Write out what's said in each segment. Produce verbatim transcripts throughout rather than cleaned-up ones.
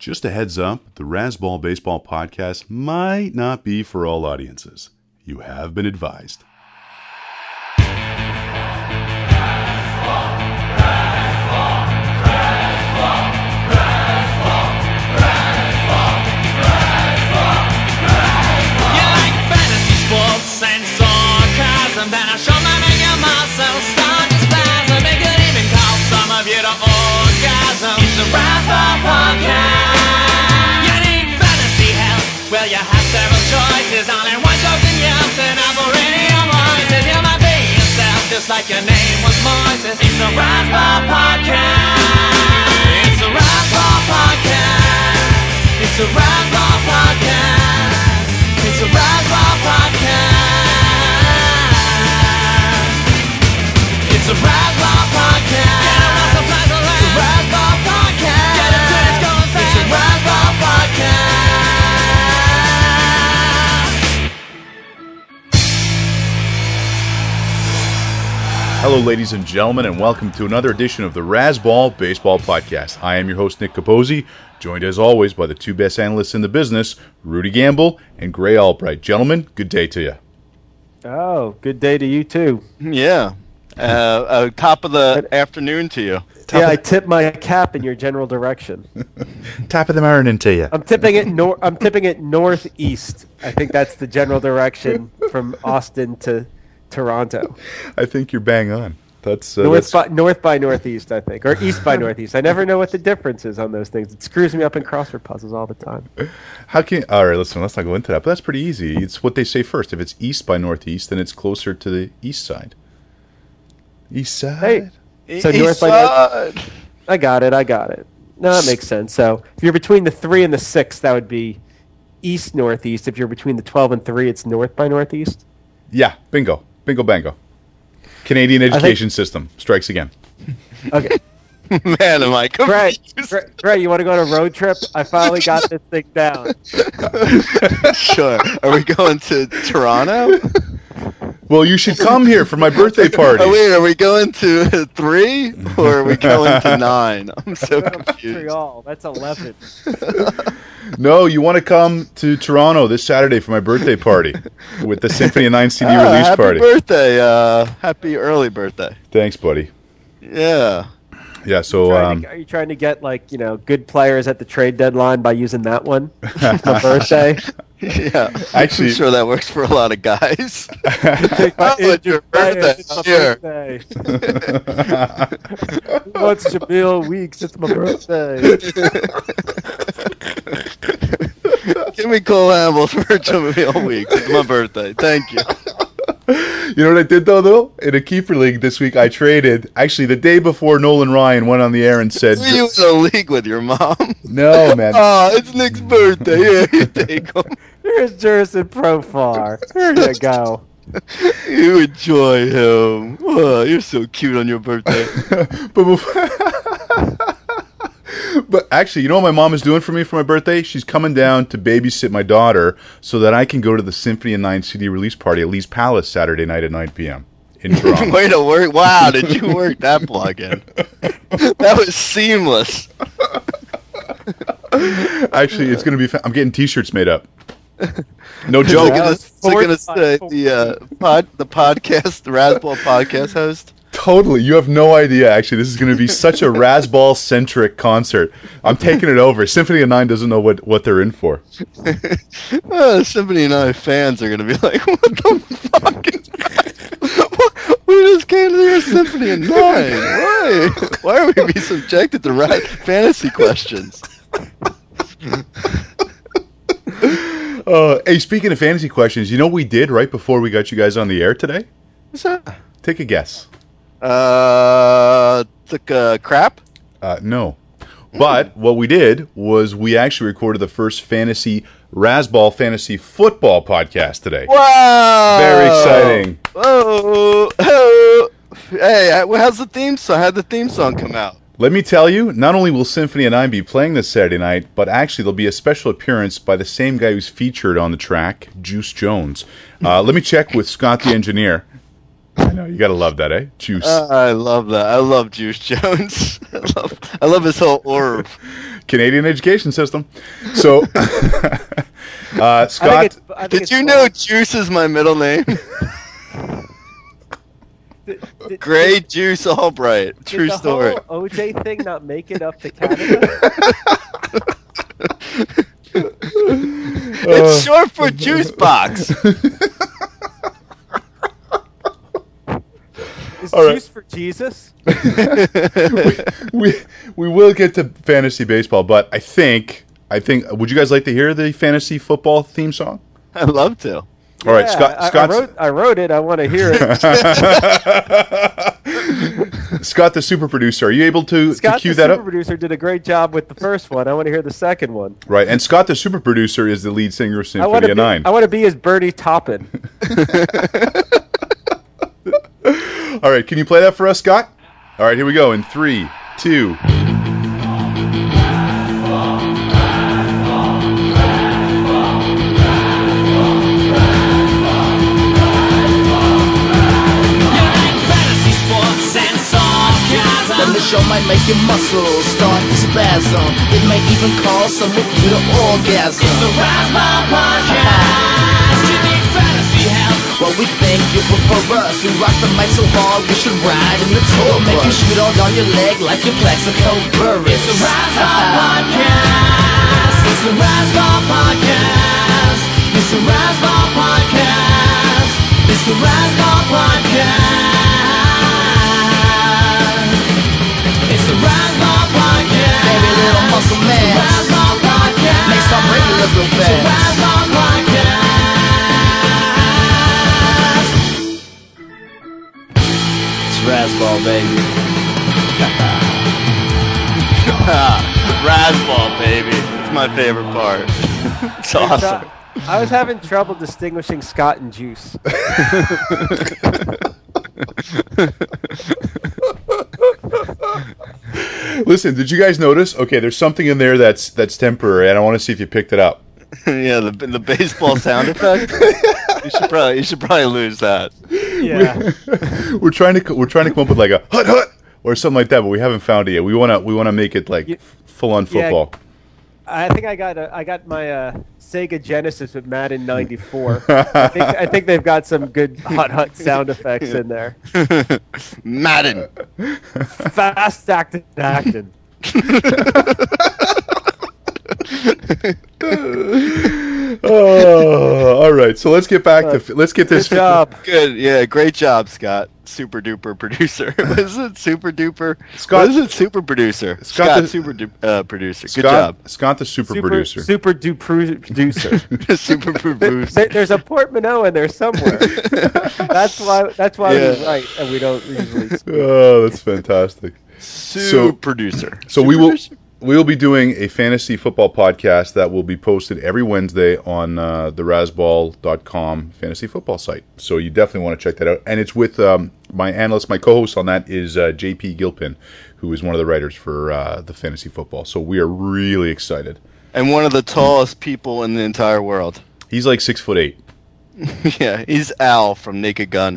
Just a heads up, the Razzball Baseball podcast might not be for all audiences. You have been advised. And sarcasm, then I show my making myself start to spasm. It could even cause some of you to orgasm. It's a Razzball podcast. You need fantasy help? Well, you have several choices. Only one chosen yes, and I'm for radio voices. You might be yourself, just like your name was Moises. It's a Razzball podcast. It's a Razzball podcast. It's a Razzball podcast. It's a Razzball podcast. It's a Razzball podcast. Get a Razzball podcast. It's a Razzball podcast. Get it till it's going fast. It's a Razzball podcast. Hello, ladies and gentlemen, and welcome to another edition of the Razzball Baseball Podcast. I am your host, Nick Capozzi, joined as always by the two best analysts in the business, Rudy Gamble and Gray Albright. Gentlemen, good day to you. Oh, good day to you too. Yeah. Uh, uh, top of the afternoon to you. Top yeah, I tip my cap in your general direction. Top of the morning to you. I'm tipping it nor- I'm tipping it northeast. I think that's the general direction from Austin to Toronto. I think you're bang on. That's uh, north, that's... by, north by northeast, I think, or east by northeast. I never know what the difference is on those things. It screws me up in crossword puzzles all the time. How can? All right, listen. Let's not go into that. But that's pretty easy. It's what they say first. If it's east by northeast, then it's closer to the east side. East side. Hey, so east north side. by north. I got it. I got it. No, that makes sense. So if you're between the three and the six, that would be east northeast. If you're between the twelve and three, it's north by northeast. Yeah, bingo, bingo, bango. Canadian education think... system strikes again. Okay. Man, am I confused. Great, great. You want to go on a road trip? I finally got this thing down. Sure. Are we going to Toronto? Well, you should come here for my birthday party. Oh, wait, are we going to three or are we going to nine? I'm so confused. Montreal, that's eleven. No, you want to come to Toronto this Saturday for my birthday party with the Symphony of Nine C D ah, release happy party. Happy birthday. Uh, happy early birthday. Thanks, buddy. Yeah. Yeah, so... Are you, um, to, are you trying to get, like, you know, good players at the trade deadline by using that one? My birthday? Yeah. Actually... I'm sure that works for a lot of guys. Oh, it's your birthday. It's my Here. birthday. What's Jamil Weeks? It's my birthday. Give me Cole Hamble for Jamil Weeks. It's my birthday. Thank you. You know what I did, though, though? In a keeper league this week, I traded. Actually, the day before Nolan Ryan went on the air and said... Were you in a league with your mom? No, man. Oh, it's Nick's birthday. Here, you take him. Here's Jerison Profar. Here you go. You enjoy him. Oh, you're so cute on your birthday. but before... But actually, you know what my mom is doing for me for my birthday? She's coming down to babysit my daughter so that I can go to the Symphony of Nine C D release party at Lee's Palace Saturday night at nine p.m. in Toronto. Way to work. Wow, did you work that plug in? That was seamless. Actually, it's going to be... Fa- I'm getting T-shirts made up. No joke. Is it going to say the, uh, pod, the podcast, the Razzball podcast host? Totally. You have no idea, actually. This is going to be such a Razzball-centric concert. I'm taking it over. Symphony of Nine doesn't know what, what they're in for. uh, Symphony of Nine fans are going to be like, what the fuck is that? We just came to hear Symphony of Nine. Why? Why are we being subjected to ra- fantasy questions? uh, hey, speaking of fantasy questions, you know what we did right before we got you guys on the air today? What's that? Take a guess. Uh, took a crap? Uh, no. But what we did was we actually recorded the first fantasy Razzball fantasy football podcast today. Wow! Very exciting. Whoa! Oh. Hey, how's the theme song? How'd the theme song come out? Let me tell you, not only will Symphony of Nine be playing this Saturday night, but actually there'll be a special appearance by the same guy who's featured on the track, Juice Jones. Uh, let me check with Scott the engineer. I know, you gotta love that, eh? Juice. Uh, I love that. I love Juice Jones. I love, I love his whole orb. Canadian education system. So, uh, Scott, I think it's, I think Did it's you fun. know Juice is my middle name? Did- did- Gray did- Juice Albright. did True the story. whole O J thing not make it up to Canada? It's short for Juice Box. Is All right. juice for Jesus? we we will get to fantasy baseball, but I think I think would you guys like to hear the fantasy football theme song? I'd love to. All right, Yeah, Scott. I, I, Scott's- wrote, I wrote it. I want to hear it. Scott, the super producer, are you able to, to Scott, cue the that super up? producer, did a great job with the first one. I want to hear the second one. Right, and Scott, the super producer, is the lead singer of I want Symphony to of be, Nine. I want to be as Bernie Taupin. All right, can you play that for us, Scott? All right, here we go in three, two. You like fantasy sports and sarcasm. Then the show might make your muscles start to spasm. It may even cause some of you to orgasm. It's the Razzball Podcast. You need fantasy help. Well, we think you prefer us. We rock the mic so hard we should ride in the tour bus. Make you shoot all down your leg like your Plaxico Burris. It's the Razzball Podcast. It's the Razzball Podcast. It's the Razzball Podcast. It's the Razzball Podcast. It's the Razzball Podcast. Baby, little muscle It's the man. Razzball Podcast. Make some regulars real It's the fast. Razzball Podcast. It's Razzball, baby. Razzball, baby. It's my favorite part. It's awesome. I was having trouble distinguishing Scott and Juice. Listen, did you guys notice? Okay, there's something in there that's that's temporary, and I want to see if you picked it up. Yeah, the the baseball sound effect. You should probably you should probably lose that. Yeah. We're trying to we're trying to come up with like a hut hut or something like that, but we haven't found it yet. We want to we want to make it like You- full on Yeah. football. I think I got a, I got my uh, Sega Genesis with Madden ninety-four. I think I think they've got some good hut hut sound effects in there. Madden. Fast acting acting. Oh, all right. So let's get back to let's get this Good job. Good. Yeah, great job, Scott. Super duper producer. What is it? Super duper. Scott- What is it? Super producer. Scott Scott, the- super du- uh, producer. Good Scott, job. Scott, the super, Super producer. super duper producer. super There- producer. there- there's a portmanteau in there somewhere. That's why. That's why Yeah. we write and we don't usually. Speak. Oh, that's fantastic. Super producer. So we Super will producer? we will be doing a fantasy football podcast that will be posted every Wednesday on uh, the razzball dot com fantasy football site. So you definitely want to check that out. And it's with um, my analyst, my co-host on that is uh, J P Gilpin, who is one of the writers for uh, the fantasy football. So we are really excited. And one of the tallest people in the entire world. He's like six foot eight. Yeah, he's Al from Naked Gun.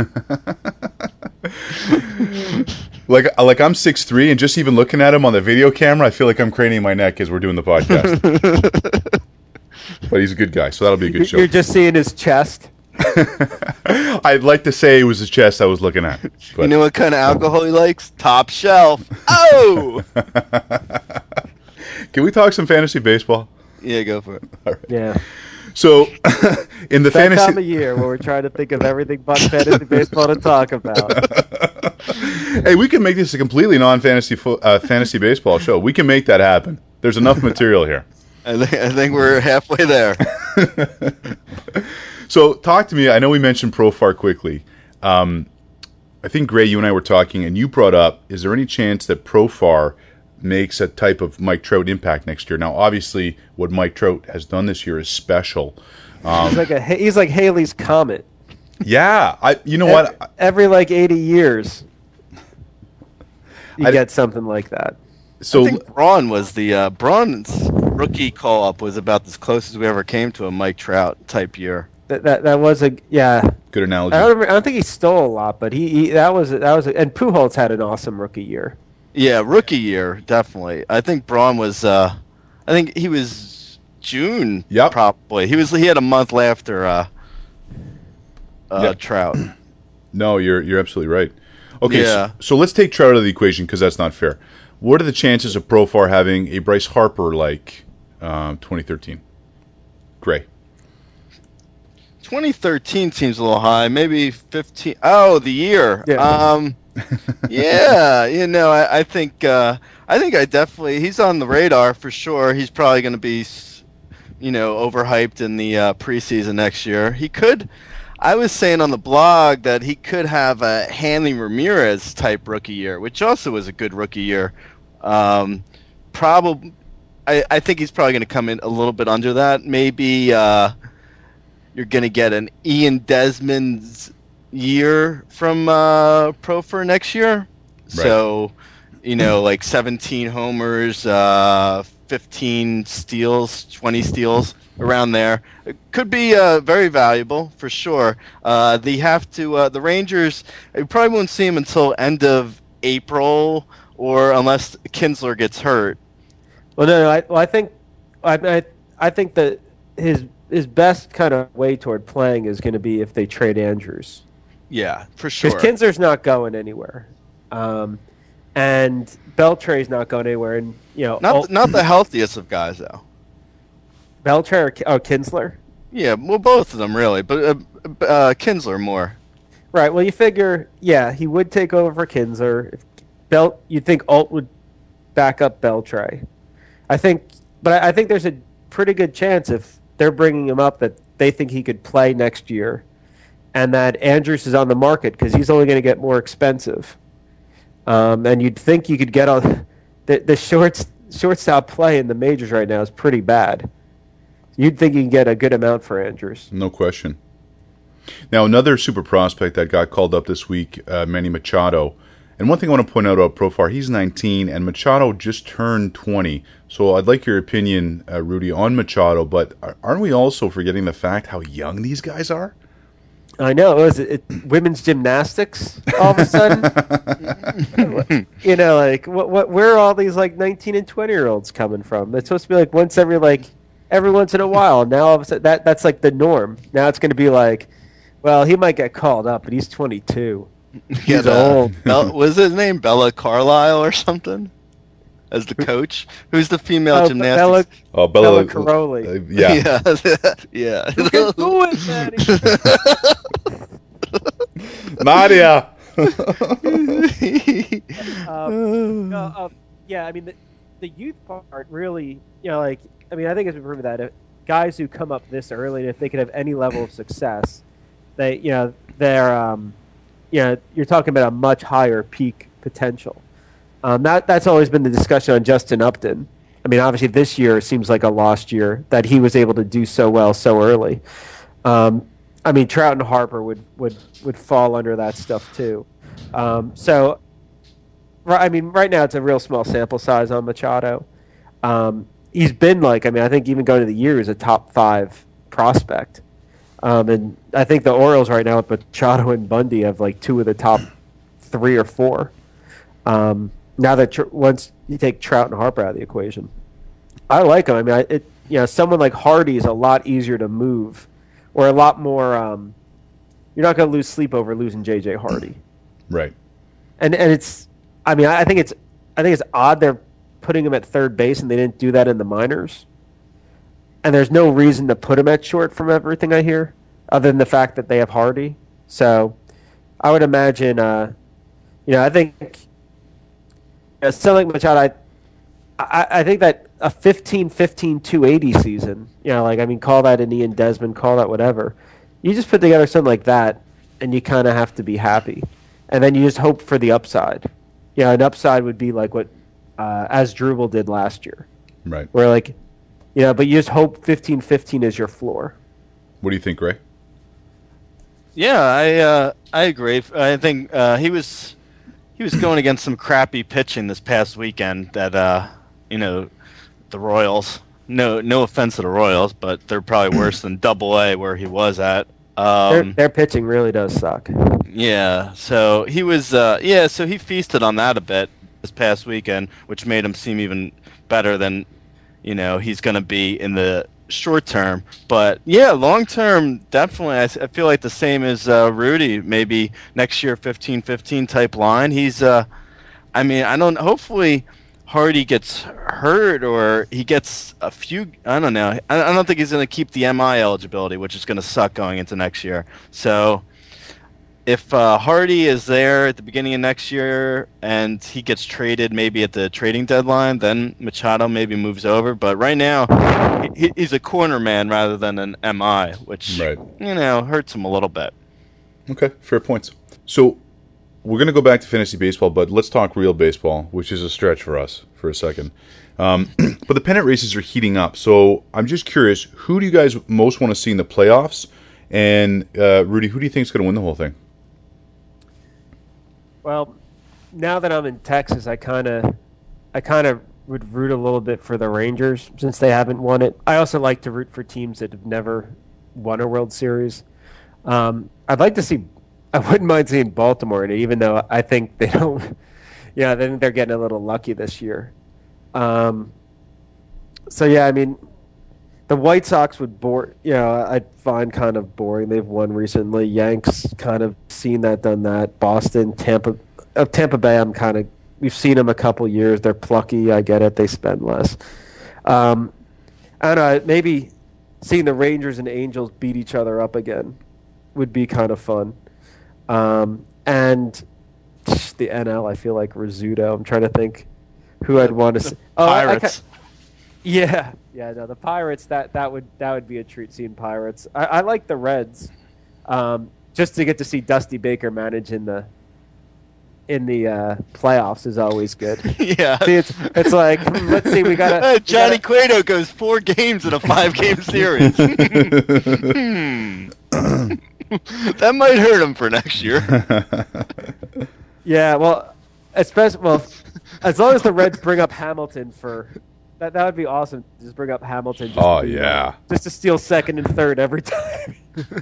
Like like I'm six three, and just even looking at him on the video camera, I feel like I'm craning my neck as we're doing the podcast. But he's a good guy, so that'll be a good show. You're just seeing his chest. I'd like to say it was his chest I was looking at. But You know what kind of alcohol he likes? Top shelf. Oh! can we talk some fantasy baseball? Yeah, go for it. Yeah. So, in the That time of fantasy, year where we're trying to think of everything but fantasy baseball to talk about. hey, we can make this a completely non-fantasy fo- uh, fantasy baseball show. We can make that happen. There's enough material here. I think, I think we're halfway there. So, talk to me. I know we mentioned Profar quickly. Um, I think Gray, you and I were talking, and you brought up: is there any chance that Profar makes a type of Mike Trout impact next year? Now, obviously, what Mike Trout has done this year is special. He's like a he's like Haley's Comet. Yeah, I. You know Every, what? every like eighty years, you I- get something like that. So I think Braun was the uh, Braun's rookie call up was about as close as we ever came to a Mike Trout type year. That that, that was a yeah. good analogy. I don't, remember, I don't think he stole a lot, but he, he that was that was a, and Pujols had an awesome rookie year. Yeah, rookie year, definitely. I think Braun was. Uh, I think he was June. Yep. Probably. He was. He had a month after uh, uh, Yep. Trout. No, you're you're absolutely right. Okay, Yeah. so, so let's take Trout out of the equation because that's not fair. What are the chances of Profar having a Bryce Harper like um, twenty thirteen? Gray. twenty thirteen seems a little high. Maybe fifteen. Oh, the year. Yeah. Um, yeah. You know, I, I think. Uh, I think I definitely. He's on the radar for sure. He's probably going to be, s- you know, overhyped in the uh, preseason next year. He could. I was saying on the blog that he could have a Hanley Ramirez type rookie year, which also was a good rookie year. Um, probably. I, I think he's probably going to come in a little bit under that. Maybe. Uh, You're going to get an Ian Desmond's year from uh, Profar next year. So, you know, like seventeen homers, uh, fifteen steals, twenty steals, around there. It could be uh, very valuable for sure. Uh, they have to, uh, the Rangers, you probably won't see him until end of April or unless Kinsler gets hurt. Well, no, no I, well, I think, I, I, I think that his his best kind of way toward playing is going to be if they trade Andrews, Yeah, for sure. because Kinsler's not going anywhere, um, and Beltre's not going anywhere, and you know, Not, Ol- not the healthiest of guys, though. Beltre or Ki- oh Kinsler, Yeah, well, both of them really, but uh, uh, Kinsler more. right? Well, you figure, yeah, he would take over for Kinsler. If Belt, you'd think Alt would back up Beltre. I think, but I, I think there's a pretty good chance if they're bringing him up that they think he could play next year, and that Andrews is on the market because he's only going to get more expensive. Um, and you'd think you could get on the the shorts shortstop play in the majors right now is pretty bad. You'd think you can get a good amount for Andrews. No question. Now, another super prospect that got called up this week, uh, Manny Machado. And one thing I want to point out about Profar, he's nineteen, and Machado just turned twenty. So I'd like your opinion, uh, Rudy, on Machado. But are- aren't we also forgetting the fact how young these guys are? I know. Was it, it women's gymnastics all of a sudden? You know, like what? What? Where are all these like nineteen and twenty year olds coming from? It's supposed to be like once every like every once in a while. Now all of a sudden that that's like the norm. Now it's going to be like, well, he might get called up, but he's twenty two. He's old. Bell, was his name Bella Carlisle or something? As the coach, who's the female Oh, gymnastics? Bella, Oh, Bella Caroli. uh, yeah. yeah, You can do it, Manny. Nadia! Um, no, um, yeah, I mean, the, the youth part really, you know, like, I mean, I think it's been proven that if guys who come up this early, and if they could have any level of success, they, you know, they're, um, you know, you're talking about a much higher peak potential. Um, that that's always been the discussion on Justin Upton. I mean, obviously this year seems like a lost year that he was able to do so well so early. Um, I mean, Trout and Harper would, would, would fall under that stuff too. Um, so, ri- I mean, right now it's a real small sample size on Machado. Um, he's been like, I mean, I think even going to the year, he's a top five prospect. Um, and I think the Orioles right now with Machado and Bundy have like two of the top three or four. Um, now that tr- once you take Trout and Harper out of the equation, I like him. I mean, I, it you know, someone like Hardy is a lot easier to move, or a lot more. Um, you're not going to lose sleep over losing J J Hardy, Right. and and it's. I mean, I, I think it's. I think it's odd they're putting him at third base, and they didn't do that in the minors. And there's no reason to put him at short from everything I hear, other than the fact that they have Hardy. So, I would imagine. Uh, you know, I think. You know, something like Machado, I, I, I think that a fifteen fifteen two eighty season, you know, like, I mean, call that an Ian Desmond, call that whatever. You just put together something like that, and you kind of have to be happy. And then you just hope for the upside. You know, an upside would be like what uh, Asdrubal did last year, Right. where, like, you know, but you just hope fifteen fifteen is your floor. What do you think, Ray? Yeah, I uh, I agree. I think uh, he was he was going against some crappy pitching this past weekend. That uh, you know, the Royals. No, no offense to the Royals, but they're probably worse than Double A where he was at. Their, Um, their pitching really does suck. yeah, so he was. Uh, yeah, so he feasted on that a bit. this past weekend, which made him seem even better than, you know, he's going to be in the short term. But yeah, long term, definitely. I, I feel like the same as uh, Rudy. Maybe next year, fifteen fifteen type line. He's, uh, I mean, I don't. Hopefully, Hardy gets hurt or he gets a few. I don't know. I, I don't think he's going to keep the M I eligibility, which is going to suck going into next year. So if uh, Hardy is there at the beginning of next year and he gets traded maybe at the trading deadline, then Machado maybe moves over. But right now, he, he's a corner man rather than an M I, which, Right. you know, hurts him a little bit. Okay, fair points. So we're going to go back to fantasy baseball, but let's talk real baseball, which is a stretch for us for a second. Um, but the pennant races are heating up. So I'm just curious, who do you guys most want to see in the playoffs? And uh, Rudy, who do you think is going to win the whole thing? Well, now that I'm in Texas, I kind of, I kind of would root a little bit for the Rangers since they haven't won it. I also like to root for teams that have never won a World Series. Um, I'd like to see. I wouldn't mind seeing Baltimore in it, even though I think they don't. Yeah, I think they're getting a little lucky this year. Um, so yeah, I mean, the White Sox would bore. You know, I'd find kind of boring. They've won recently. Yanks kind of seen that, done that. Boston, Tampa, uh, Tampa Bay. I'm kind of. We've seen them a couple years. They're plucky. I get it. They spend less. Um, I don't know. Maybe seeing the Rangers and Angels beat each other up again would be kind of fun. Um, and the N L, I feel like Rizzuto. I'm trying to think who I'd want to see. Oh, I- I Pirates. ca- yeah, yeah. No, the Pirates. That that would that would be a treat seeing Pirates. I, I like the Reds, um, just to get to see Dusty Baker manage in the in the uh, playoffs is always good. yeah. See, it's it's like hmm, let's see, we gotta Uh, we Johnny gotta- Cueto goes four games in a five-game series. Hmm. That might hurt him for next year. Yeah, well, especially well, as long as the Reds bring up Hamilton for that, that would be awesome. Just bring up Hamilton. Just Oh, to be, yeah. uh, just to steal second and third every time.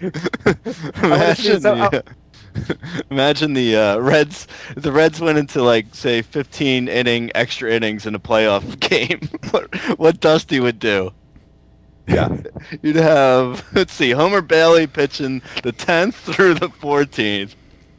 Imagine so- the, uh, imagine the uh, Reds. The Reds went into like say fifteen inning extra innings in a playoff game. what, what Dusty would do? Yeah. You'd have let's see, Homer Bailey pitching the tenth through the fourteenth.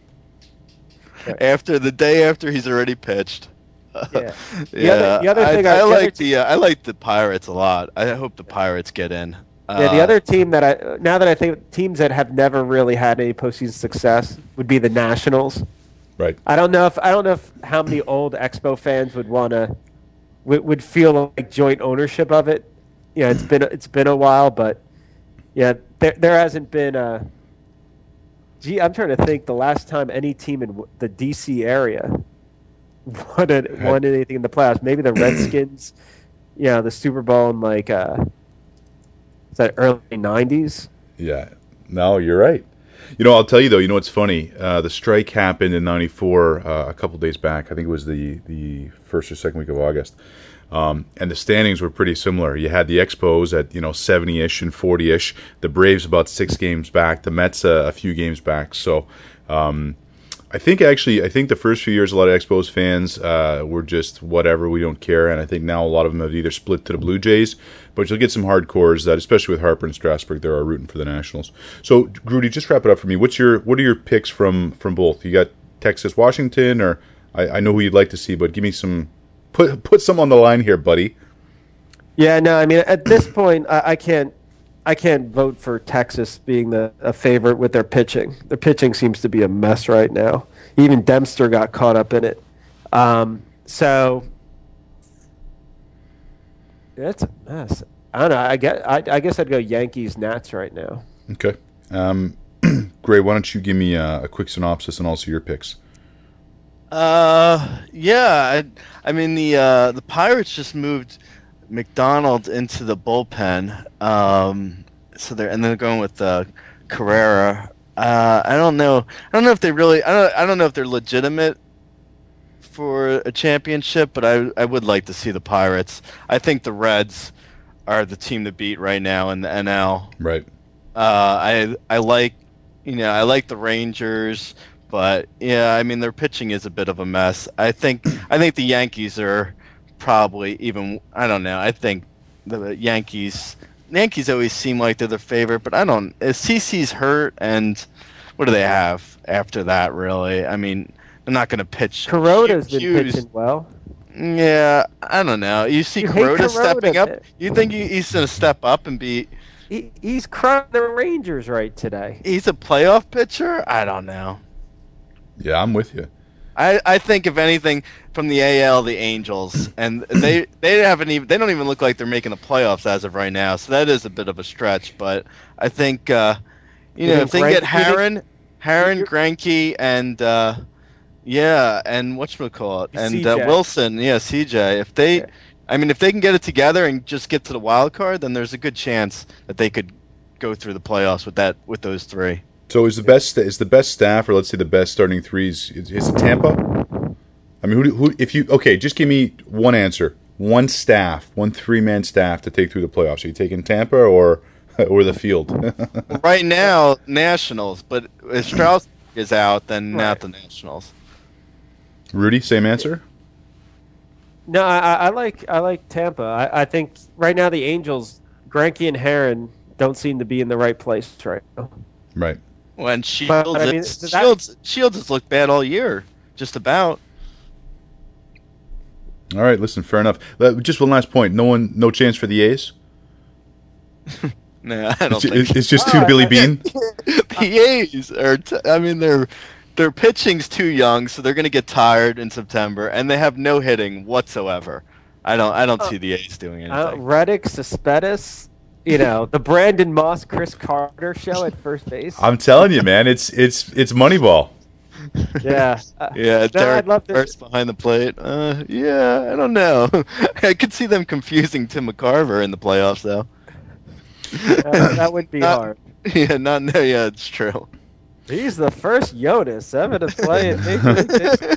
After the day after he's already pitched. Yeah. The yeah, other- the other I, thing I, I- the other like the uh, I like the Pirates a lot. I hope the Pirates get in. Yeah, the Uh, other team that I now that I think teams that have never really had any postseason success would be the Nationals. Right. I don't know if I don't know if how many old Expo fans would want to would, would feel like joint ownership of it. Yeah, it's been it's been a while, but yeah, there there hasn't been a. Gee, I'm trying to think the last time any team in w- the D C area won it, won anything in the playoffs. Maybe the Redskins. Yeah, the Super Bowl in like uh, is that early nineties? Yeah. No, you're right. You know, I'll tell you though. You know, what's funny. Uh, the strike happened in ninety-four, uh, a couple days back. I think it was the the first or second week of August. Um, and the standings were pretty similar. You had the Expos at, you know, seventy-ish and forty-ish. The Braves about six games back. The Mets uh, a few games back. So um, I think actually, I think the first few years, a lot of Expos fans uh, were just whatever, we don't care. And I think now a lot of them have either split to the Blue Jays, but you'll get some hardcores that, especially with Harper and Strasburg, they are rooting for the Nationals. So, Grudy, just wrap it up for me. What's your, what are your picks from, from both? You got Texas, Washington, or I, I know who you'd like to see, but give me some. Put put some on the line here, buddy. Yeah, no, I mean at this point, I, I can't, I can't vote for Texas being the a favorite with their pitching. Their pitching seems to be a mess right now. Even Dempster got caught up in it. Um, so it's a mess. I don't know. I guess I, I guess I'd go Yankees Nats right now. Okay. Um, Gray, why don't you give me a, a quick synopsis and also your picks? Uh, yeah. I, I mean the uh, the Pirates just moved McDonald into the bullpen. Um, so they're and they're going with uh, Carrera. Uh, I don't know. I don't know if they really. I don't. I don't know if they're legitimate for a championship, but I I would like to see the Pirates. I think the Reds are the team to beat right now in the N L. Right. Uh, I I like, you know, I like the Rangers, but yeah, I mean their pitching is a bit of a mess. I think I think the Yankees are probably even. I don't know. I think the Yankees Yankees always seem like they're the favorite, but I don't. C C's hurt, and what do they have after that? Really, I mean, they're not going to pitch. Kuroda's been Hughes. pitching well. Yeah, I don't know. You see You hate Kuroda stepping Kuroda, up. man. You think he, he's going to step up and be? He, he's crying the Rangers right today. He's a playoff pitcher. I don't know. Yeah, I'm with you. I, I think if anything from the A L, the Angels, and they they haven't even they don't even look like they're making the playoffs as of right now. So that is a bit of a stretch. But I think uh, you, You know think if they Greinke- get Harron, Harron, you're- Greinke, and uh, yeah, and whatchamacallit, and C J. uh, Wilson, yeah, C J. If they, Yeah. I mean, if they can get it together and just get to the wild card, then there's a good chance that they could go through the playoffs with that with those three. So is the best is the best staff, or let's say the best starting threes, is, is it Tampa? I mean, who, do- who if you okay, just give me one answer, one staff, one three man staff to take through the playoffs. Are you taking Tampa or or the field? Right now, Nationals, but if Strauss is out, then not the Nationals. Rudy, same answer. No, I, I I like I like Tampa. I, I think right now the Angels, Greinke and Herron don't seem to be in the right place right now. Right. When Shields, But, I mean, is- that- Shields, Shields has looked bad all year, just about. All right. Listen, fair enough. Uh, Just one last point. No one, no chance for the A's. No, I don't It's, think it's, it's just Ah, two Billy I- Bean. the A's are. T- I mean, their their pitching's too young, so they're going to get tired in September, and they have no hitting whatsoever. I don't. I don't see the A's doing Uh, anything. Reddick, Cespedes, you know, the Brandon Moss, Chris Carter show at first base. I'm telling you, man. It's it's it's Moneyball. yeah. Uh, Yeah, no, Derek I'd love to. first behind the plate. Uh, yeah, I don't know. I could see them confusing Tim McCarver in the playoffs, though. Uh, that would be Not- hard. Yeah, not no. Yeah, it's true. He's the first Jonas ever to play in Major League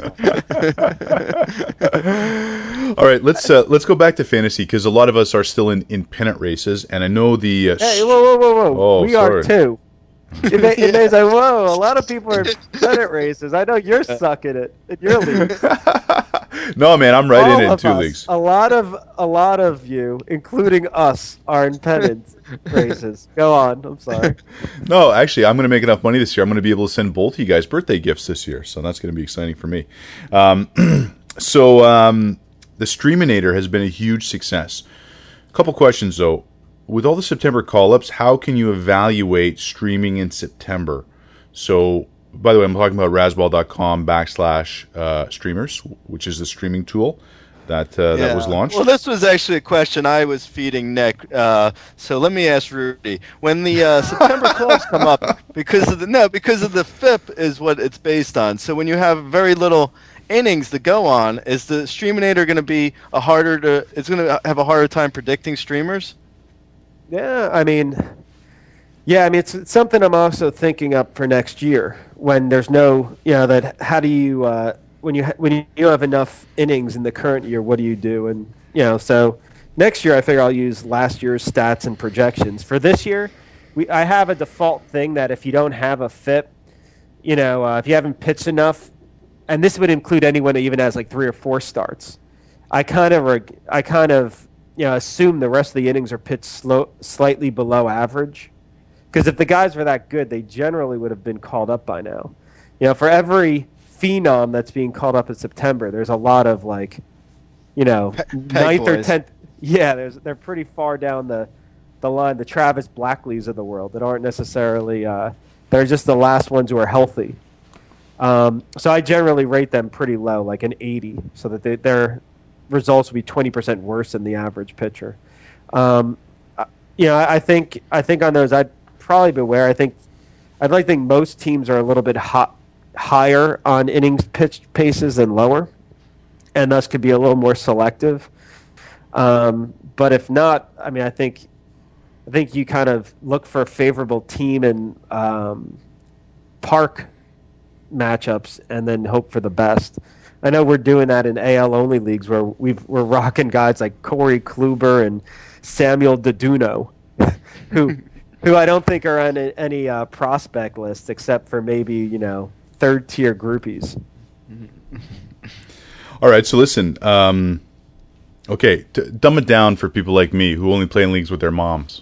Baseball. All right, let's uh, let's go back to fantasy because a lot of us are still in, in pennant races, and I know the. Uh, Hey, whoa, whoa, whoa, whoa! Oh, we sorry. are too. It may, it may say, whoa, a lot of people are pennant races. I know you're sucking it in your league. no, man, I'm right All in it in of two us, leagues. A lot of a lot of you, including us, are in pennant races. Go on. I'm sorry. No, actually, I'm going to make enough money this year. I'm going to be able to send both of you guys birthday gifts this year, so that's going to be exciting for me. Um, so um, the Streaminator has been a huge success. A couple questions though. With all the September call-ups, how can you evaluate streaming in September? So, by the way, I'm talking about rasball.com backslash uh, streamers, which is the streaming tool that uh, that was Yeah. launched. Well, this was actually a question I was feeding Nick. Uh, so let me ask Rudy: when the uh, September calls come up, because of the no, because of the F I P is what it's based on. So when you have very little innings to go on, is the Streaminator going to be a harder to? It's going to have a harder time predicting streamers. Yeah, I mean, yeah, I mean, it's, it's something I'm also thinking up for next year when there's no, you know, that how do you uh, when you ha- when you don't have enough innings in the current year, what do you do? And you know, so next year I figure I'll use last year's stats and projections. For this year, we I have a default thing that if you don't have a F I P, you know, uh, if you haven't pitched enough, and this would include anyone that even has like three or four starts, I kind of reg- I kind of you know, assume the rest of the innings are pitched slow, slightly below average. Because if the guys were that good, they generally would have been called up by now. You know, for every phenom that's being called up in September, there's a lot of like, you know, ninth or boys. tenth. Yeah, there's they're pretty far down the, the line. The Travis Blackleys of the world that aren't necessarily. Uh, they're just the last ones who are healthy. Um, so I generally rate them pretty low, like an eighty, so that they, they're results will be twenty percent worse than the average pitcher. Um, uh, you know, I, I think I think on those I'd probably beware. I think I'd like to think most teams are a little bit hot, higher on innings pitched paces than lower, and thus could be a little more selective. Um, but if not, I mean, I think I think you kind of look for a favorable team and um, park matchups, and then hope for the best. I know we're doing that in A L only leagues where we've, we're rocking guys like Corey Kluber and Samuel Deduno, who who I don't think are on a, any uh, prospect list except for maybe, you know, third tier groupies. All right, so listen. Um, okay, t- dumb it down for people like me who only play in leagues with their moms.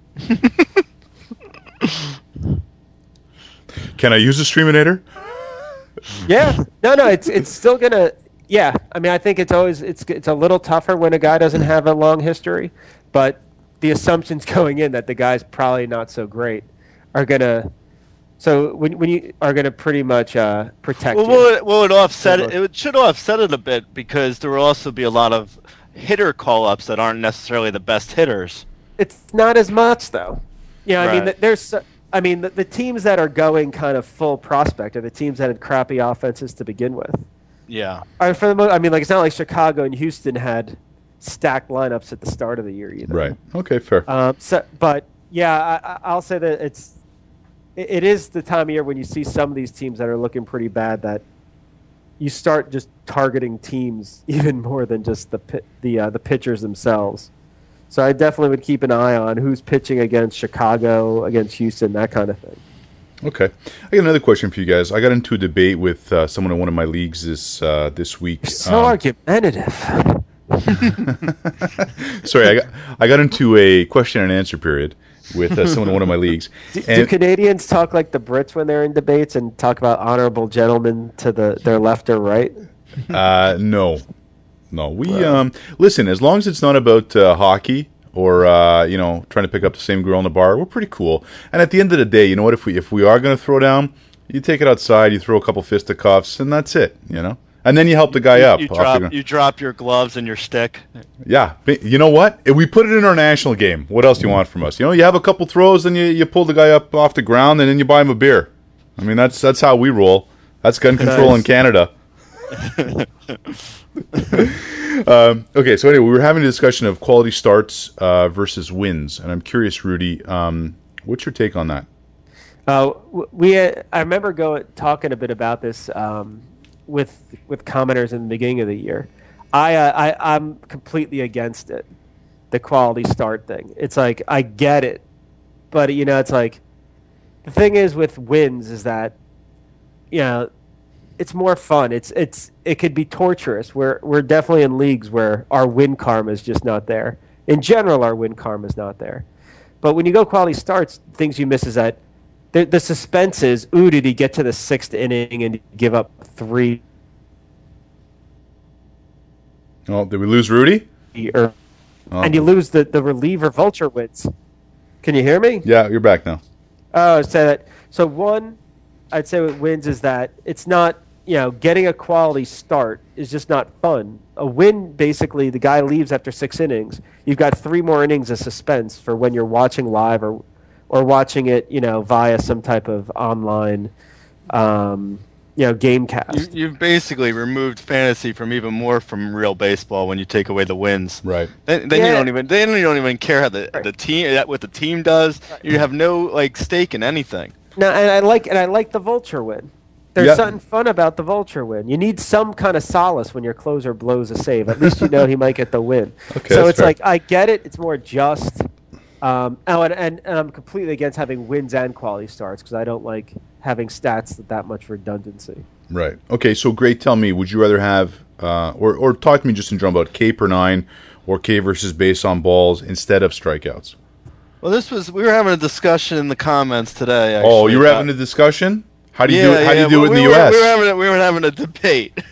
Can I use a Streaminator? Yeah, no, no, it's it's still gonna. Yeah, I mean, I think it's always it's it's a little tougher when a guy doesn't have a long history, but the assumptions going in that the guy's probably not so great are gonna. So when when you are gonna pretty much uh, protect Well, you. will it, will it offset it? Over. It should offset it a bit because there will also be a lot of hitter call-ups that aren't necessarily the best hitters. It's not as much though. You know, I mean, Right. th- there's. I mean, the, the teams that are going kind of full prospect are the teams that had crappy offenses to begin with. Yeah. Are for the mo- I mean, like it's not like Chicago and Houston had stacked lineups at the start of the year either. Right. Okay, fair. Um, so, but yeah, I, I- I'll say that it's it, it is the time of year when you see some of these teams that are looking pretty bad that you start just targeting teams even more than just the pi- the uh, the pitchers themselves. So I definitely would keep an eye on who's pitching against Chicago, against Houston, that kind of thing. Okay. I got another question for you guys. I got into a debate with uh, someone in one of my leagues this uh, this week. So Um, argumentative. sorry, I got I got into a question and answer period with uh, someone in one of my leagues. Do, do And Canadians talk like the Brits when they're in debates and talk about honorable gentlemen to the their left or right? uh, no, no. We um listen. As long as it's not about uh, hockey or uh, you know trying to pick up the same girl in the bar, we're pretty cool. And at the end of the day, you know what? If we if we are going to throw down, you take it outside, you throw a couple fisticuffs, and that's it. You know. And then you help the guy up. You off the drop ground. you drop your gloves and your stick. Yeah, but you know what? If we put it in our national game, what else do you want from us? You know, you have a couple throws, and you, you pull the guy up off the ground, and then you buy him a beer. I mean, that's that's how we roll. That's gun control in Nice. Canada. um, okay, so anyway, we were having a discussion of quality starts uh, versus wins, and I'm curious, Rudy, um, what's your take on that? Uh, w- we uh, I remember going talking a bit about this um, with with commenters in the beginning of the year. I, uh, I I'm completely against it, the quality start thing. It's like I get it, but you know, it's like the thing is with wins is that you know it's more fun. It's it's it could be torturous. We're we're definitely in leagues where our win karma is just not there. In general, our win karma is not there. But when you go quality starts, things you miss is that the, the suspense is, ooh, did he get to the sixth inning and give up three? Oh, did we lose Rudy? Or, Oh. And you lose the, the reliever vulture wins. Can you hear me? Yeah, you're back now. Oh, I say that. So one, I'd say what wins is that it's not, you know, getting a quality start is just not fun. A win, basically, the guy leaves after six innings. You've got three more innings of suspense for when you're watching live or or watching it, you know, via some type of online, um, you know, game You, cast. you've basically removed fantasy from even more from real baseball when you take away the wins. Right. Then, then you Yeah. don't even then you don't even care how the Right. the team that what the team does. You have no like stake in anything. Now, and I like and I like the vulture win. There's Yeah. something fun about the vulture win. You need some kind of solace when your closer blows a save. At least you know he might get the win. Okay, so that's it's fair. like I get it. It's more just. Um, oh, and, and, and I'm completely against having wins and quality starts because I don't like having stats with that much redundancy. Right. Okay, so great. Tell me, would you rather have, uh, or, or talk to me just in general about K per nine or K versus base on balls instead of strikeouts? Well, this was we were having a discussion in the comments today. Actually, Oh, you were about- having a discussion? How do you yeah, do it? How do yeah, you do well, it in we the were, U S? We were having a, we were having a debate.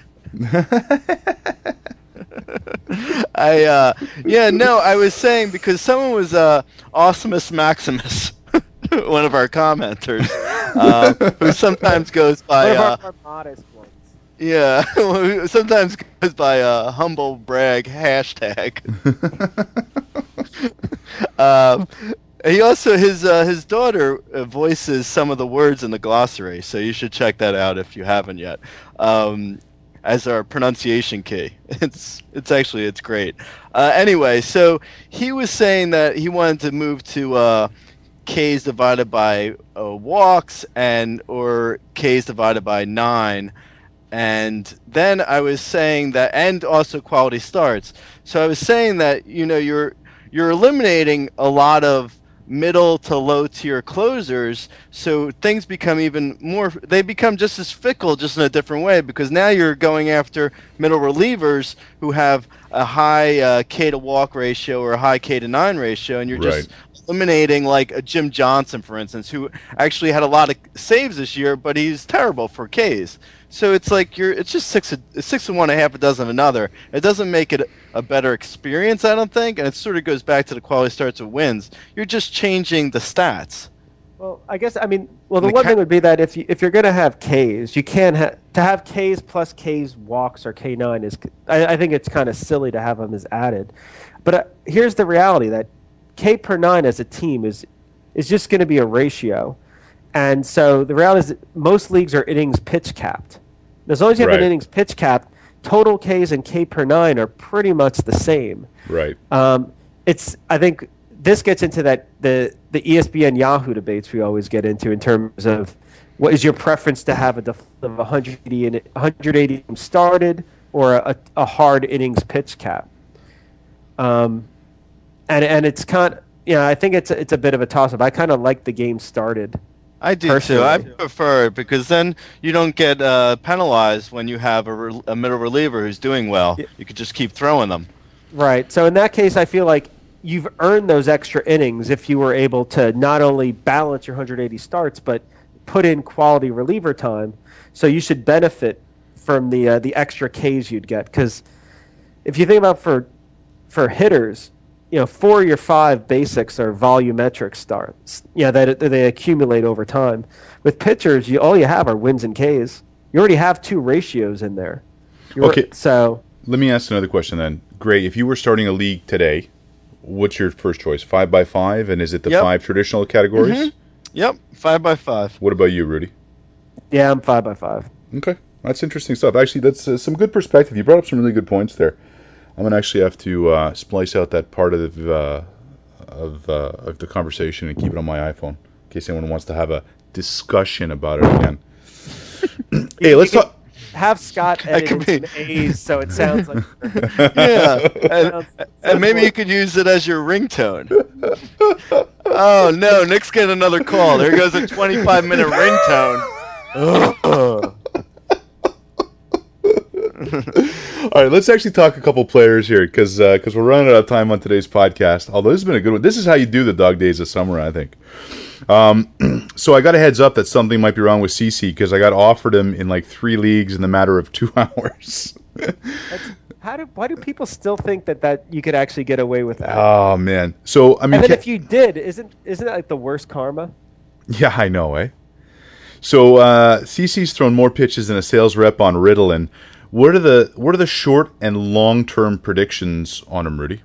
I uh, yeah no I was saying because someone was uh, Awesomus Maximus, one of our commenters, uh, who sometimes goes by One of uh, our more modest ones. yeah who sometimes goes by a humble brag hashtag. um, he also his uh, his daughter uh, voices some of the words in the glossary, so you should check that out if you haven't yet. Um, as our pronunciation key, it's it's actually it's great. Uh, anyway, so he was saying that he wanted to move to uh, K's divided by uh, walks and or K's divided by nine. And then I was saying that, and also quality starts. So I was saying that you know you're you're eliminating a lot of middle to low tier closers, so things become even more, they become just as fickle, just in a different way, because now you're going after middle relievers who have a high uh, K to walk ratio or a high K to nine ratio, and you're just Right. eliminating like a Jim Johnson, for instance, who actually had a lot of saves this year, but he's terrible for Ks. So it's like you're it's just six six and one, a half a dozen of another. It doesn't make it a better experience, I don't think, and it sort of goes back to the quality starts with wins. You're just changing the stats. Well, I guess I mean, well, the, The one ca- thing would be that if you if you're gonna have Ks, you can't have to have Ks plus Ks walks or K nine is. I, I think it's kind of silly to have them as added, but uh, here's the reality that K per nine as a team is is just going to be a ratio, and so the reality is that most leagues are innings pitch capped. As long as you have Right. an innings pitch capped, total Ks and K per nine are pretty much the same. Right. Um, it's I think this gets into that the the E S P N Yahoo debates we always get into in terms of what is your preference to have a def- of one hundred eighty in one hundred eighty started or a, a hard innings pitch cap. Um, and and it's kind of, you know, I think it's a, it's a bit of a toss up. I kind of like the game started. I do too. I Personally. prefer it because then you don't get uh, penalized when you have a, re- a middle reliever who's doing well. Yeah. You could just keep throwing them. Right. So in that case, I feel like you've earned those extra innings if you were able to not only balance your one hundred eighty starts, but put in quality reliever time. So you should benefit from the uh, the extra Ks you'd get. Because if you think about for for hitters, you know, four of your five basics are volumetric starts. Yeah, that they accumulate over time. With pitchers, you all you have are wins and Ks. You already have two ratios in there. You're, Okay. So Let me ask another question then. Gray, if you were starting a league today, what's your first choice? Five by five, and is it the Yep. five traditional categories? Yep, five by five. What about you, Rudy? yeah, I'm five by five. Okay, that's interesting stuff. Actually, that's uh, some good perspective. You brought up some really good points there. I'm gonna actually have to uh, splice out that part of the, uh, of uh, of the conversation and keep it on my iPhone in case anyone wants to have a discussion about it again. Hey, let's You talk. Have Scott That could edit in some A's so it sounds like. Yeah, and, Sounds- and maybe sounds you could use it as your ringtone. Oh no, Nick's getting another call. There goes a twenty-five minute ringtone. All right, let's actually talk a couple players here because because we're running out of time on today's podcast. Although this has been a good one. This is how you do the dog days of summer, I think. Um, so I got a heads up that something might be wrong with CeCe because I got offered him in like three leagues in the matter of two hours. How do why do people still think that, that you could actually get away with that? Oh man. So I mean, and then ca- if you did, isn't isn't that like the worst karma? yeah, I know, eh? So uh, CeCe's thrown more pitches than a sales rep on Ritalin. What are the what are the short and long term predictions on him, Rudy?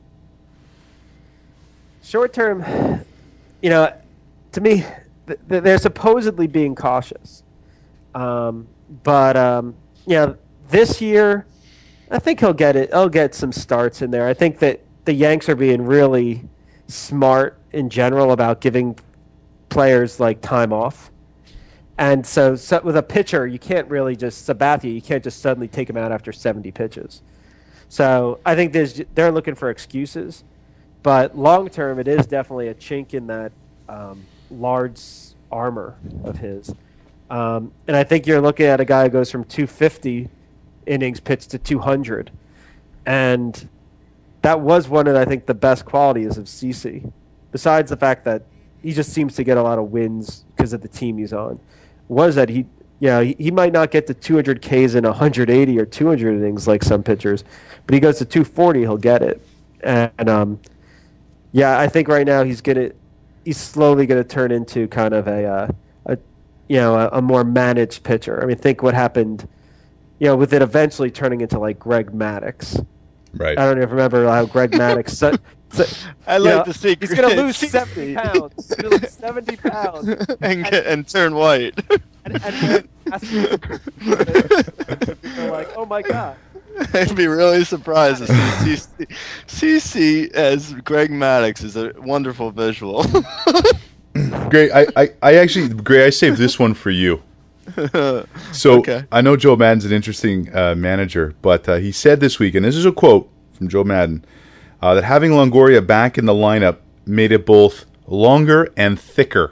Short term, you know, to me, th- th- they're supposedly being cautious, um, but um, you know, this year, I think he'll get it. He'll get some starts in there. I think that the Yanks are being really smart in general about giving players like time off. And so, so with a pitcher, you can't really just Sabathia. You can't just suddenly take him out after seventy pitches. So I think there's they're looking for excuses, but long term, it is definitely a chink in that um, large armor of his. Um, and I think you're looking at a guy who goes from two fifty innings pitched to two hundred, and that was one of I think the best qualities of CeCe. Besides the fact that he just seems to get a lot of wins because of the team he's on. Was that he, yeah, he, he might not get to two hundred Ks in one hundred eighty or two hundred innings like some pitchers, but he goes to two forty, he'll get it. And um, yeah, I think right now he's gonna, he's slowly gonna turn into kind of a, uh, a you know, a, a more managed pitcher. I mean, think what happened, you know, with it eventually turning into like Greg Maddux. Right. I don't even remember how Greg Maddux. So, so, I you like know, to see he's gonna lose CeCe. seventy pounds. He's gonna lose seventy pounds. and get, and turn white. And, and they're like, oh my god. I'd be really surprised to see C C as Greg Maddux is a wonderful visual. Gray, I, I, I actually, Gray, I saved this one for you. So Okay. I know Joe Madden's an interesting uh, manager, but uh, he said this week, and this is a quote from Joe Madden, uh, that having Longoria back in the lineup made it both longer and thicker.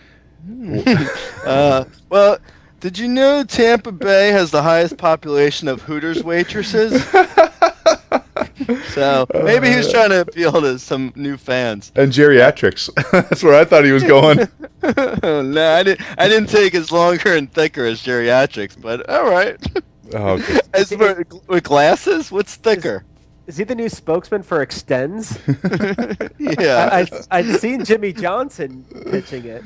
Uh, well, did you know Tampa Bay has the highest population of Hooters waitresses? So maybe he was trying to appeal to some new fans. And geriatrics. That's where I thought he was going. No, I didn't. I didn't take as longer and thicker as geriatrics, but all right. Oh, okay. As for, with glasses, what's thicker? Is he the new spokesman for Extends? Yeah. I, I, I'd seen Jimmy Johnson pitching it.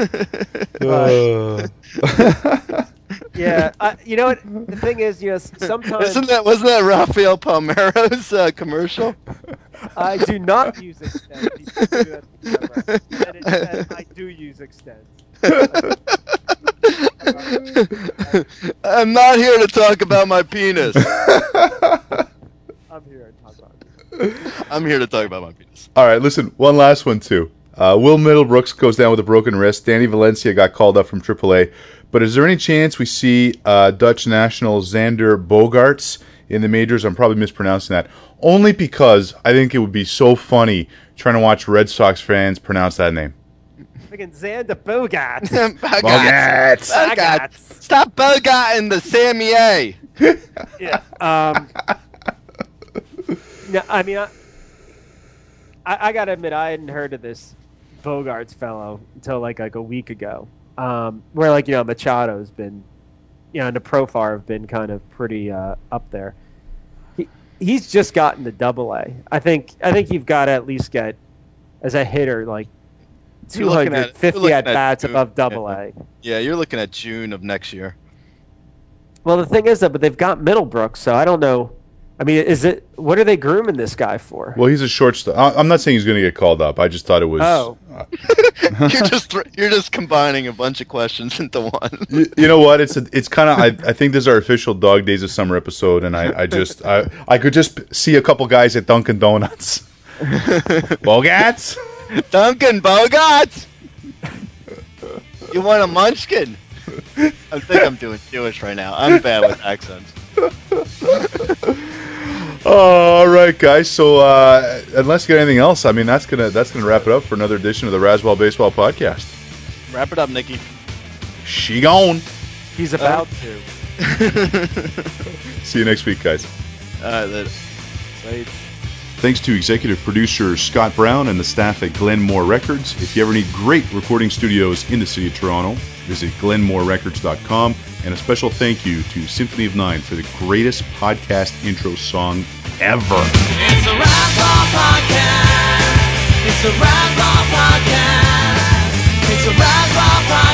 Uh, Yeah, I, you know what? The thing is, you know, s- sometimes Isn't that wasn't that Rafael Palmeiro's uh, commercial? I do not use Extends. He did do that to the camera. And it said, I do use Extends. I'm not here to talk about my penis. I'm here to talk about it. I'm here to talk about my penis. all right, listen, one last one, too. Uh, Will Middlebrooks goes down with a broken wrist. Danny Valencia got called up from triple A. But is there any chance we see uh, Dutch national Xander Bogaerts in the majors? I'm probably mispronouncing that. Only because I think it would be so funny trying to watch Red Sox fans pronounce that name. Freaking Xander Bogaerts. Bogarts. Bogaerts. Stop bogarting the Sammy A. Yeah. Um, no, I mean, I, I, I gotta admit, I hadn't heard of this Bogarts fellow until like like a week ago. Um, where like you know Machado's been, you know, and the Profar have been kind of pretty uh, up there. He he's just gotten to Double A. I think I think you've got to at least get as a hitter like You're two looking hundred at- fifty you're looking at at bats June, above Double yeah. A. Yeah, you're looking at June of next year. Well, the thing is that, but they've got Middlebrooks, so I don't know. I mean, is it what are they grooming this guy for? Well, he's a shortstop. I- I'm not saying he's going to get called up. I just thought it was. Oh. you're just you're just combining a bunch of questions into one. You, you know what? It's a, it's kind of. I, I think this is our official Dog Days of Summer episode, and I, I just I I could just see a couple guys at Dunkin' Donuts. Bogats. Duncan Bogarts. You want a munchkin? I think I'm doing Jewish right now. I'm bad with accents. All right, guys. So uh, unless you got anything else, I mean that's gonna that's gonna wrap it up for another edition of the Raswell Baseball Podcast. Wrap it up, Nikki. She gone. He's about to. See you next week, guys. All right, later. Wait. Thanks to executive producer Scott Brown and the staff at Glenmore Records. If you ever need great recording studios in the city of Toronto, visit glenmore records dot com. And a special thank you to Symphony of Nine for the greatest podcast intro song ever. It's a Rascal Podcast. It's a Rascal Podcast. It's a Rascal Podcast.